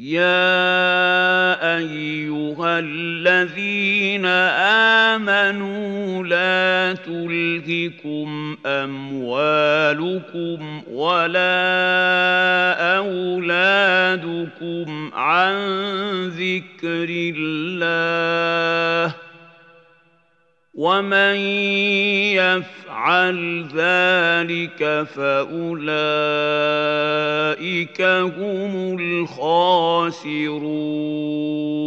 يَا أَيُّهَا الَّذِينَ آمَنُوا لَا تُلْهِكُمْ أَمْوَالُكُمْ وَلَا أَوْلَادُكُمْ عَن ذِكْرِ اللَّهِ ۚ وَمَن يَفْعَلْ ذَٰلِكَ فَأُولَٰئِكَ هُمُ الْخَاسِرُونَ